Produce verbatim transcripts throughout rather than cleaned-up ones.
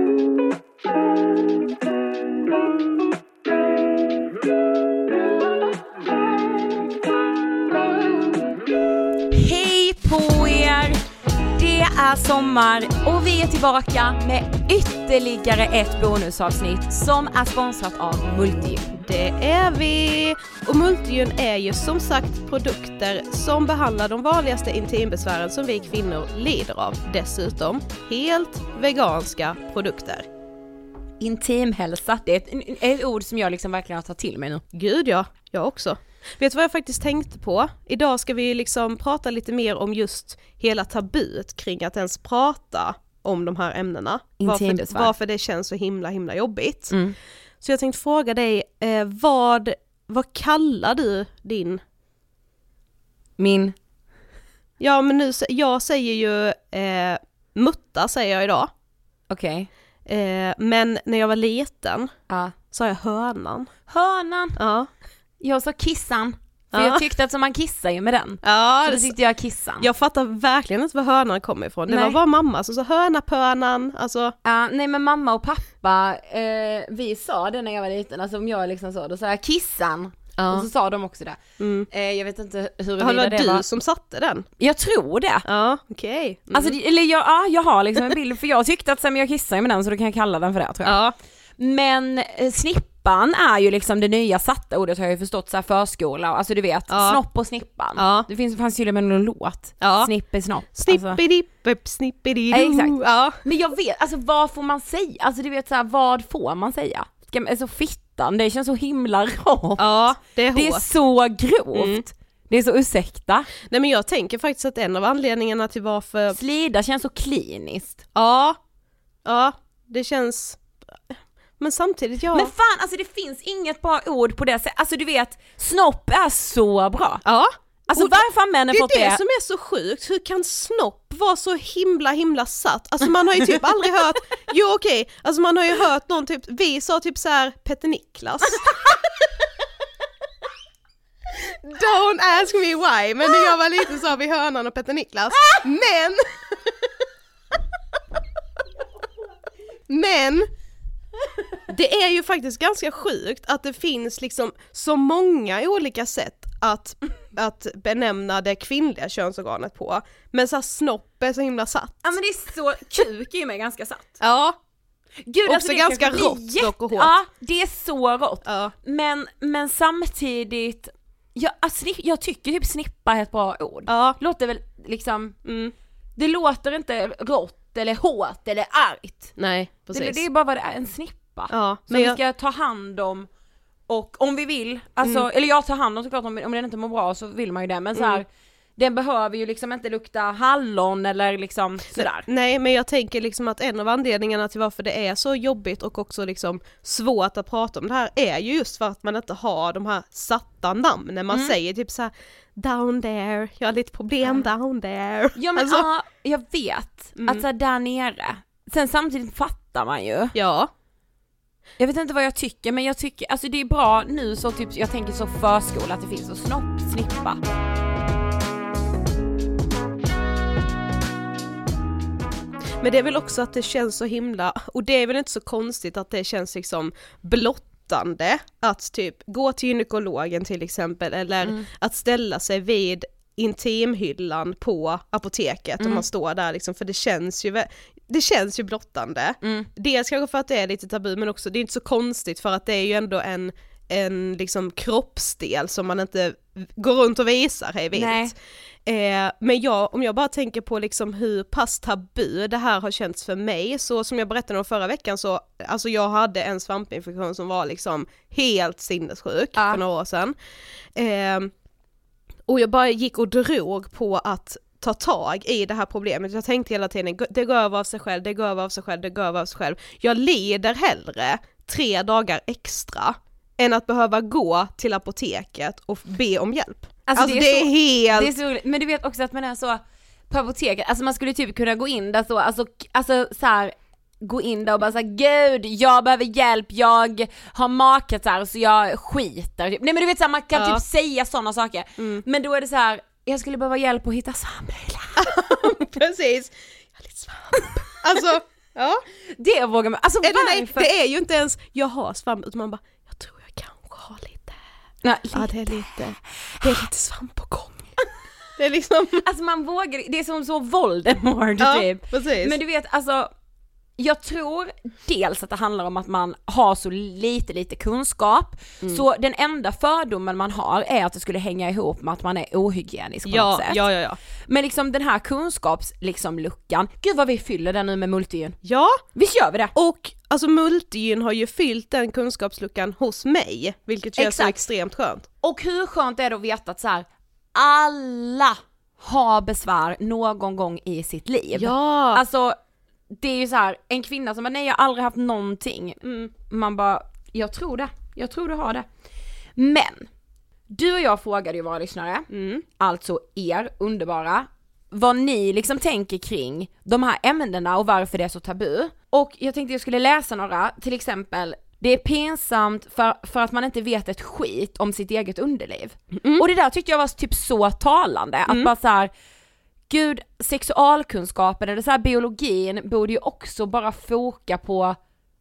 Hej på er! Det är sommar och vi är tillbaka med ytterligare ett bonusavsnitt som är sponsrat av Multigyn. Det är vi! Och Multigyn är ju som sagt produkter som behandlar de vanligaste intimbesvären som vi kvinnor lider av. Dessutom helt veganska produkter. Intimhälsa, det är ett, ett ord som jag liksom verkligen har tagit till mig nu. Gud ja, jag också. Vet du vad jag faktiskt tänkte på? Idag ska vi liksom prata lite mer om just hela tabut kring att ens prata om de här ämnena. Varför det, varför det känns så himla himla jobbigt. Mm. Så jag tänkte fråga dig, eh, vad, vad kallar du din... Min? Ja, men nu, jag säger ju eh, mutta säger jag idag. Okej. Okay. Eh, men när jag var liten Ja. sa jag hönan. Hönan? Ja. Jag sa kissan. För Ja. jag tyckte att så man kissar ju med den. Ja, så då tyckte jag kissan. Jag fattar verkligen inte var hönan kommer ifrån. Det Nej. var bara mamma som sa höna pönan. Alltså. Ja, nej men mamma och pappa, eh, vi sa det när jag var liten. Alltså om jag liksom så, då sa jag kissan. Ja. Och så sa de också det. Mm. Eh, jag vet inte hur Ja, det var det du var. som satte den. Jag tror det. Ja, okej. Okay. Mm. Alltså, eller jag, ja, jag har liksom en bild, för jag tyckte att så, men jag kissar med den så då kan jag kalla den för det, tror jag. Ja. Men eh, snippan är ju liksom det nya satta ordet, har jag ju förstått, så här förskola, alltså du vet, Ja. snopp och snippan. Ja. Det finns, fanns ju med någon låt. Ja. Snipp i snopp. Alltså. Snippidipp, snippidido. Ja, exakt. Ja. Men jag vet, alltså vad får man säga? Alltså du vet så här, vad får man säga? Ska man, alltså fittan, det känns så himla rått. Ja, det är hårt. Det är så grovt. Mm. Det är så ursäkta. Nej, men jag tänker faktiskt att en av anledningarna till varför... Slida känns så kliniskt. Ja, ja, det känns... Men samtidigt, ja. Men fan, alltså det finns inget bra ord på det sättet. Alltså du vet, snopp är så bra. Ja. Alltså och varför har männen det fått är det det? som är så sjukt. Hur kan snopp vara så himla himla satt? Alltså man har ju typ aldrig hört... Jo okej, okay. Alltså man har ju hört någon typ... Vi sa typ så här Petter Niklas. Don't ask me why. Men när jag var liten sa vi hönan och Petter Niklas. Men... Men... Det är ju faktiskt ganska sjukt att det finns liksom så många olika sätt att, att benämna det kvinnliga könsorganet på. Men så här, snopp är så himla satt. Ja men det är så, kuk är ju med ganska satt. Ja. Gud, också alltså det ganska bli rått jätte... dock och hårt. Ja, det är så rått. Ja. Men, men samtidigt, jag, alltså, jag tycker typ snippa är ett bra ord. Ja. Låter väl liksom, Mm. det låter inte rått eller hårt eller argt. Nej, precis. Det, det är bara vad det är, en snippa. Ja, som men vi jag... ska ta hand om. Och om vi vill, alltså, Mm. eller jag tar hand om såklart, om, om den inte mår bra så vill man ju det. Men så här, Mm. den behöver ju liksom inte lukta hallon eller liksom sådär. Nej, men jag tänker liksom att en av anledningarna till varför det är så jobbigt och också liksom svårt att prata om det här är ju just för att man inte har de här satta namnen. Man Mm. säger typ så här down there, jag har lite problem down there. Ja men alltså, ja, jag vet. Mm. Att så här, där nere. Sen samtidigt fattar man ju. ja. Jag vet inte vad jag tycker, men jag tycker, alltså det är bra nu så typ, jag tänker så förskola att det finns så snopp, snippa. Men det är väl också att det känns så himla, och det är väl inte så konstigt att det känns liksom blottande att typ gå till gynekologen till exempel, eller Mm. att ställa sig vid intimhyllan på apoteket Mm. om man står där liksom, för det känns ju vä- det känns ju blottande. Mm. Dels kanske för att det är lite tabu, men också det är inte så konstigt för att det är ju ändå en en liksom kroppsdel som man inte går runt och visar hej vilt. Nej. Eh, men jag, om jag bara tänker på liksom hur pass tabu det här har känts för mig, så som jag berättade om förra veckan, så alltså jag hade en svampinfektion som var liksom helt sinnessjuk Ja. för några år sedan. Eh, och jag bara gick och drog på att ta tag i det här problemet. Jag tänkte hela tiden, det går över av sig själv, det går över av sig själv, det går över av sig själv. Jag lider hellre tre dagar extra än att behöva gå till apoteket och be om hjälp. Alltså, Alltså, det, det är är så, helt... det är så roligt. Men du vet också att man är så på apoteket, alltså man skulle typ kunna gå in där så, alltså, alltså så här, gå in där och bara säga gud, jag behöver hjälp, jag har makat så här så jag skiter. Nej men du vet så här, man kan Ja. typ säga sådana saker. Mm. Men då är det så här, jag skulle behöva hjälp att hitta svamp. Precis. Jag har lite svamp. Alltså, Ja. Det vågar man, alltså Eller nej, varför? det är ju inte ens jag har svamp, utan man bara, jag tror jag kanske har lite. Ja, lite. Ja, det är lite, det är lite svamp på gång. Det är liksom... Alltså man vågar, det är som så Voldemort Ja, typ. precis. Men du vet, alltså jag tror dels att det handlar om att man har så lite lite kunskap, mm. så den enda fördomen man har är att det skulle hänga ihop med att man är ohygienisk på ja, något sätt. Ja, ja, ja. Men liksom den här kunskaps liksom luckan, gud vad vi fyller den nu med multigyn. Ja. Visst gör vi det? Och alltså multigyn har ju fyllt den kunskapsluckan hos mig, vilket känns så extremt skönt. Och hur skönt är det att veta att så här, alla har besvär någon gång i sitt liv. Ja. Alltså det är ju så här, en kvinna som bara, nej jag har aldrig haft någonting. Mm. Man bara, jag tror det, jag tror du har det. Men, du och jag frågade ju våra lyssnare, mm. alltså er underbara, vad ni liksom tänker kring de här ämnena och varför det är så tabu. Och jag tänkte jag skulle läsa några, till exempel, det är pinsamt för, för att man inte vet ett skit om sitt eget underliv. Mm. Och det där tyckte jag var typ så talande, att mm. bara så här, gud, sexualkunskapen eller så här biologin borde ju också bara foka på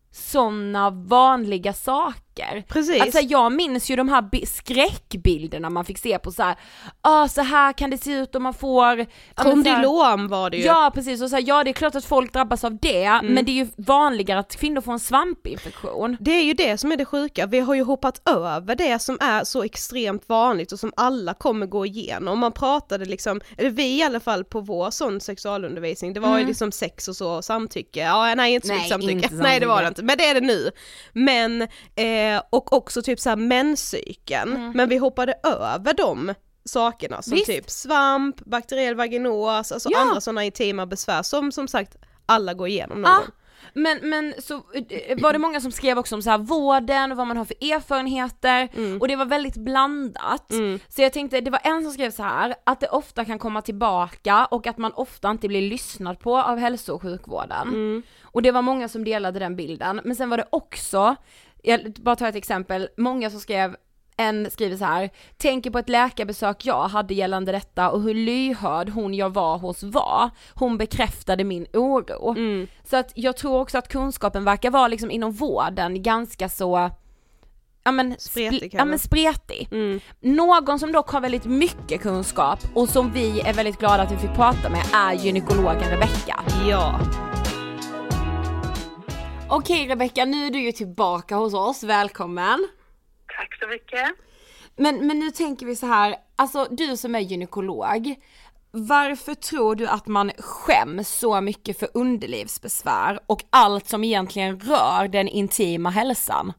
såna vanliga saker. Precis. Alltså jag minns ju de här bi- skräckbilderna man fick se på så här, ah, så här kan det se ut om man får kondylom var det ju. Ja, precis, och så här, ja det är klart att folk drabbas av det, mm. men det är ju vanligare att kvinnor får en svampinfektion. Det är ju det som är det sjuka, vi har ju hoppat över det som är så extremt vanligt och som alla kommer gå igenom. Man pratade liksom, eller vi i alla fall på vår sån sexualundervisning, det var mm. ju liksom sex och så, och samtycke, ja nej inte så mycket samtycke, inte samtycke. Nej det var det inte, men det är det nu. Men eh, och också typ så här menscykeln, mm. men vi hoppade över de sakerna som Visst. typ svamp, bakteriell vaginos, alltså ja. andra sådana intima besvär som som sagt alla går igenom någon ah. gång. Men, men så var det många som skrev också om så här vården och vad man har för erfarenheter, mm. och det var väldigt blandat. Mm. Så jag tänkte, det var en som skrev så här att det ofta kan komma tillbaka och att man ofta inte blir lyssnad på av hälso- och sjukvården. Mm. Och det var många som delade den bilden. Men sen var det också, jag bara tar ett exempel, många som skrev, en skriver så här: tänker på ett läkarbesök jag hade gällande detta och hur lyhörd hon jag var hos var. Hon bekräftade min oro. Mm. Så att jag tror också att kunskapen verkar vara liksom inom vården ganska så ja men spretig. Ja, men spretig. Mm. Någon som dock har väldigt mycket kunskap och som vi är väldigt glada att vi fick prata med är gynekologen Rebecka. Ja. Okej Rebecka, nu är du ju tillbaka hos oss. Välkommen. Tack så mycket. Men, men nu tänker vi så här, alltså du som är gynekolog, varför tror du att man skäms så mycket för underlivsbesvär och allt som egentligen rör den intima hälsan?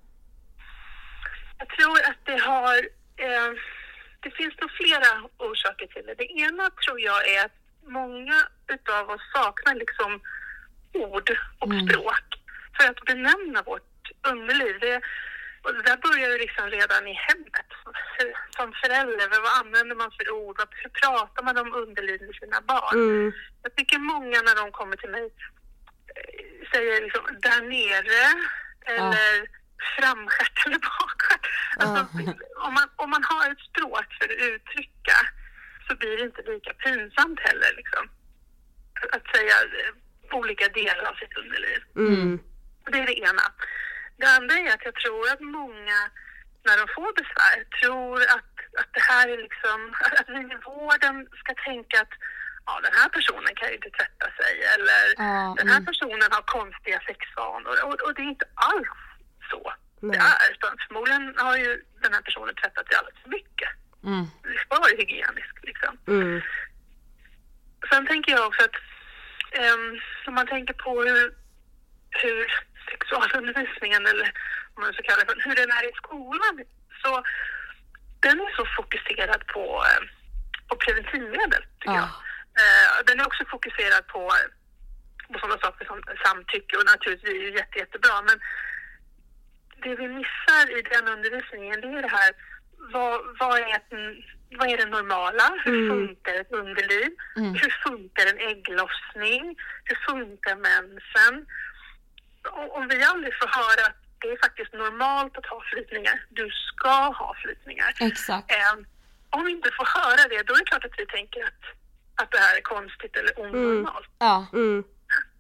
Jag tror att det har, eh, det finns nog flera orsaker till det. Det ena tror jag är att många utav oss saknar liksom ord och mm. språk för att benämna vårt underliv. Det Och det där börjar ju liksom redan i hemmet. Som förälder, vad använder man för ord? Hur pratar man om underliv med sina barn? Mm. Jag tycker många när de kommer till mig säger liksom där nere eller ah. framskärt eller bakstjärt. Alltså, ah. om, man, om man har ett språk för att uttrycka så blir det inte lika pinsamt heller. Liksom. Att säga olika delar av sitt underliv. Mm. Det är det ena. Det andra är att jag tror att många, när de får besvär, tror att, att det här är liksom, att vi i vården ska tänka att ja, den här personen kan ju inte tvätta sig, eller mm. den här personen har konstiga sexvanor, och, och det är inte alls så. Nej. Det är, utan förmodligen har ju den här personen tvättat sig alldeles för mycket. Mm. Det ska vara hygieniskt liksom. Mm. Sen tänker jag också att um, om man tänker på hur, hur sexualundervisningen, eller om man så kallar det, hur den är i skolan, så den är så fokuserad på, på preventivmedel tycker ah. jag. Den är också fokuserad på, på sådana saker som samtycke, och naturligtvis är det jätte, jättebra, men det vi missar i den undervisningen, det är det här, vad, vad, är, den, vad är det normala? Hur mm. funkar ett underliv? Mm. Hur funkar en ägglossning? Hur funkar mensen? Om vi aldrig får höra att det är faktiskt normalt att ha flytningar, du ska ha flytningar. Exakt. Eh, om vi inte får höra det, då är det klart att vi tänker att, att det här är konstigt eller onormalt. Mm. Ja. Mm.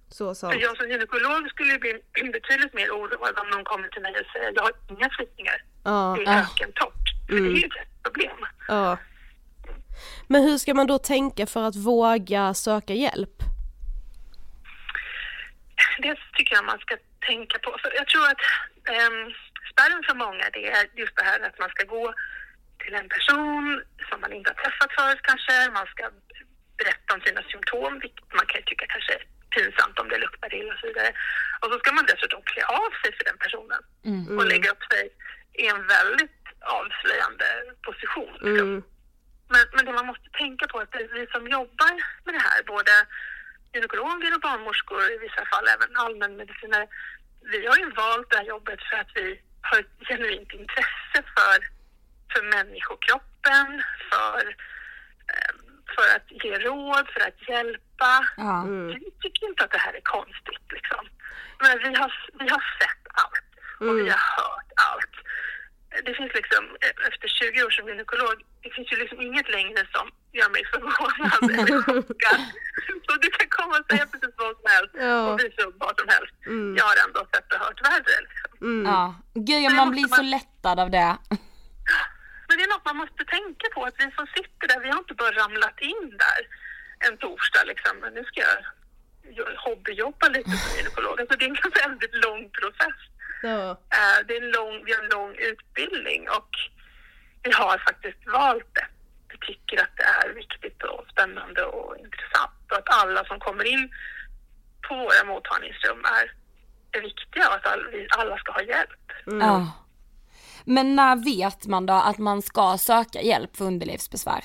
Så sant. För jag som gynekolog skulle bli betydligt mer oroad om någon kommer till mig och säger jag har inga flyttningar. Ja. Det är ökentorrt. För Mm. det är ju ett problem. Ja. Men hur ska man då tänka för att våga söka hjälp? Det tycker jag man ska tänka på. För jag tror att um, spärren för många det är just det här att man ska gå till en person som man inte har träffat förut kanske. Man ska berätta om sina symptom, vilket man kan tycka kanske är pinsamt om det luktar illa och så vidare. Och så ska man dessutom klä av sig för den personen Mm. och lägga upp sig i en väldigt avslöjande position. Liksom. Mm. Men, men det man måste tänka på är att det är vi som jobbar med det här, både gynekologer och barnmorskor, i vissa fall även allmänmedicinare, vi har ju valt det här jobbet för att vi har ett genuint intresse för, för människokroppen, för, eh, för att ge råd, för att hjälpa. Ja. Mm. Vi tycker inte att det här är konstigt liksom. Men vi har, vi har sett allt och Mm. vi har hört allt. Det finns liksom, efter tjugo år som gynekolog, det finns ju liksom inget längre som gör mig förvånad eller chockad. Så du kan komma och säga precis vad som helst Ja. och visa upp vad som helst. Mm. Jag har ändå sett och hört värre. Liksom. Mm. Ja. Gud, ja, man blir så lättad av det. Men det är något man måste tänka på, att vi som sitter där, vi har inte bara ramlat in där en torsdag liksom. Men nu ska jag hobbyjobba lite som gynekolog. Alltså det är en väldigt lång process. Ja. Uh, det är en lång, vi har en lång utbildning och vi har faktiskt valt det. Vi tycker att det är viktigt och spännande och intressant och att alla som kommer in på våra mottagningsrum är, är viktiga och att all, vi alla ska ha hjälp. Mm. Ja. Men när vet man då att man ska söka hjälp för underlivsbesvär?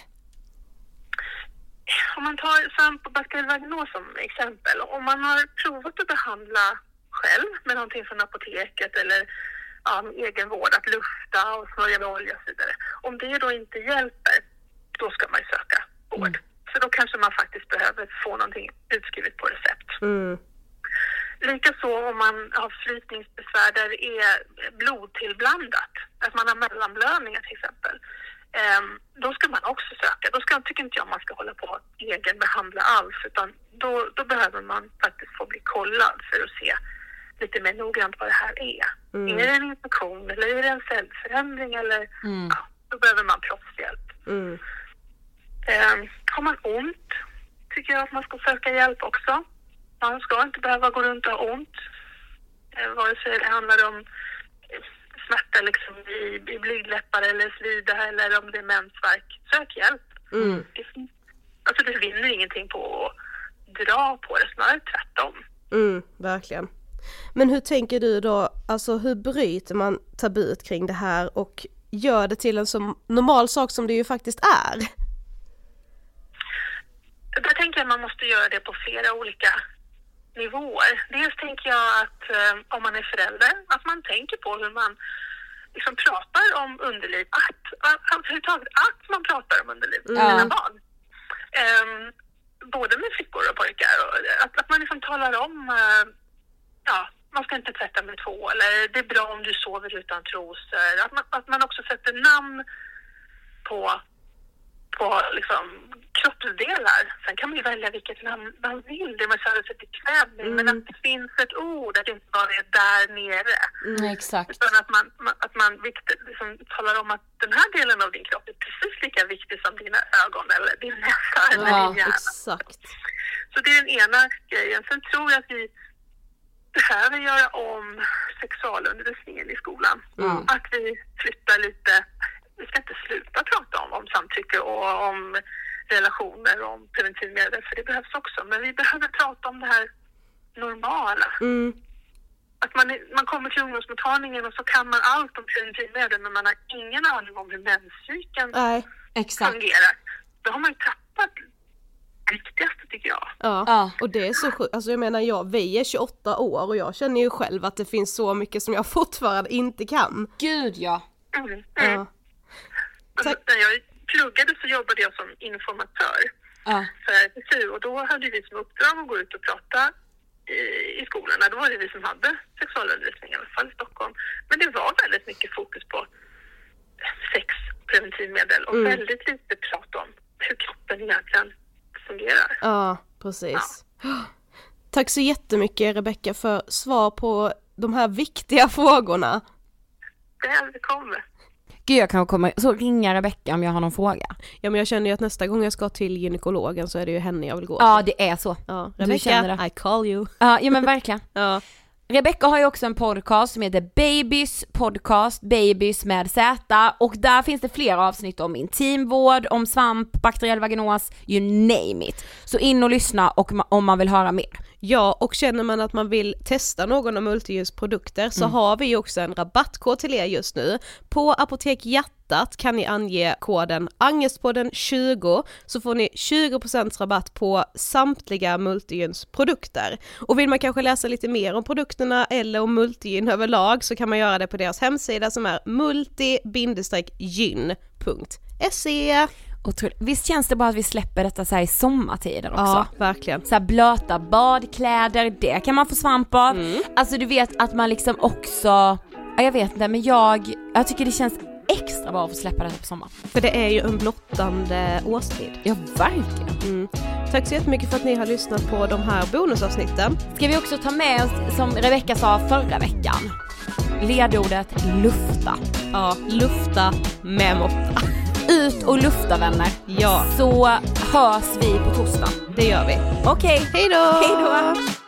Om man tar svampbakteriell vaginos som exempel, om man har provat att behandla själv med någonting från apoteket eller ja, egenvård, att lufta och smörja med olja och så vidare. Om det då inte hjälper, då ska man söka vård. Mm. För då kanske man faktiskt behöver få någonting utskrivet på recept. Mm. Likaså om man har flytningsbesvär där det är blodtillblandat, att man har mellanblödningar till exempel. Um, då ska man också söka. Då ska, tycker inte jag man ska hålla på att egenbehandla alls, utan då, då behöver man faktiskt få bli kollad för att se lite mer noggrant vad det här är. Mm. Är det en infektion eller är det en cellförändring eller Mm. ja, då behöver man proffshjälp. Mm. Um, har man ont tycker jag att man ska söka hjälp också. Man ska inte behöva gå runt och ha ont. Uh, vare sig det handlar om smärta liksom i, i blygdläppar eller slida eller om det är mensvärk. Sök hjälp. Mm. Det, alltså det vinner ingenting på att dra på det, snarare tvärtom. Mm, verkligen. Men hur tänker du då, alltså hur bryter man tabut kring det här och gör det till en så normal sak som det ju faktiskt är? Där tänker jag att man måste göra det på flera olika nivåer. Dels tänker jag att eh, om man är förälder, att man tänker på hur man liksom pratar om underliv, att, att, överhuvudtaget att man pratar om underliv med Ja. sina barn. Um, både med flickor och pojkar. Och att, att man liksom talar om, uh, ja, man ska inte tvätta med två, eller det är bra om du sover utan trosor. Att man, att man också sätter namn på på liksom kroppsdelar. Sen kan man ju välja vilket namn man vill, det man känner sig bekväm med, Mm. men att det finns ett ord, att det inte bara är där nere. Mm. Exakt. Utan att man, man, att man viktigt, liksom, talar om att den här delen av din kropp är precis lika viktig som dina ögon eller din näsa eller Ja, din hjärna. Exakt. Så det är den ena grejen. Sen tror jag att vi behöver göra om sexualundervisningen i skolan. Mm. Att vi flyttar lite, vi ska inte sluta prata om, om samtycke och om relationer och om preventivmedel, för det behövs också. Men vi behöver prata om det här normala. Mm. Att man, man kommer till ungdomsmottagningen och så kan man allt om preventivmedel, men man har ingen aning om hur menscykeln Nej. Exakt. fungerar. Då har man ju tappat det viktigaste tycker jag. Ja. Ja. Och det är så sjukt, alltså jag menar jag, vi är tjugoåtta år och jag känner ju själv att det finns så mycket som jag fortfarande inte kan. Gud ja. Mm. Mm. Ja. Alltså, när jag pluggade så jobbade jag som informatör Ja. för R F S U, och då hade vi som uppdrag att gå ut och prata i, i skolorna. Då var det vi som hade sexualundervisning, i alla fall i Stockholm. Men det var väldigt mycket fokus på sex, preventivmedel och Mm. väldigt lite prat om hur kroppen egentligen fungerar. Ja, precis. Tack så jättemycket Rebecka för svar på de här viktiga frågorna. Välkommen. Gud, jag kan komma så ringa Rebecka om jag har någon fråga. Ja, men jag känner ju att nästa gång jag ska till gynekologen så är det ju henne jag vill gå. Ja, det är så. Ja, Du känner Rebecka, det. I call you. Ja, ja men verkligen. Ja. Rebecka har ju också en podcast som heter Babys podcast, Babys med Z, och där finns det flera avsnitt om intimvård, om svamp, bakteriell vaginos, you name it. Så in och lyssna och om man vill höra mer. Ja, och känner man att man vill testa någon av Multiljus produkter så mm. har vi ju också en rabattkod till er just nu. På Apotek Hjärtat kan ni ange koden Angestpodden tjugo så får ni tjugo procent rabatt på samtliga Multigyns produkter. Och vill man kanske läsa lite mer om produkterna eller om Multigyn överlag så kan man göra det på deras hemsida som är multi gyn punkt se. Otroligt. Visst känns det bara att vi släpper detta så här i sommartiden också? Ja, verkligen. Så här blöta badkläder, det kan man få svamp av. Mm. Alltså du vet att man liksom också, ja, jag vet inte, men jag, jag tycker det känns extra bra att få släppa detta på sommaren. För det är ju en blottande årstid. Ja, verkligen. Mm. Tack så jättemycket för att ni har lyssnat på de här bonusavsnitten. Ska vi också ta med oss, som Rebecka sa förra veckan, ledordet lufta. Ja, lufta med måtta. Ut och lufta, vänner. Ja. Så hörs vi på torsdag. Det gör vi. Okej. Hej då! Hej då!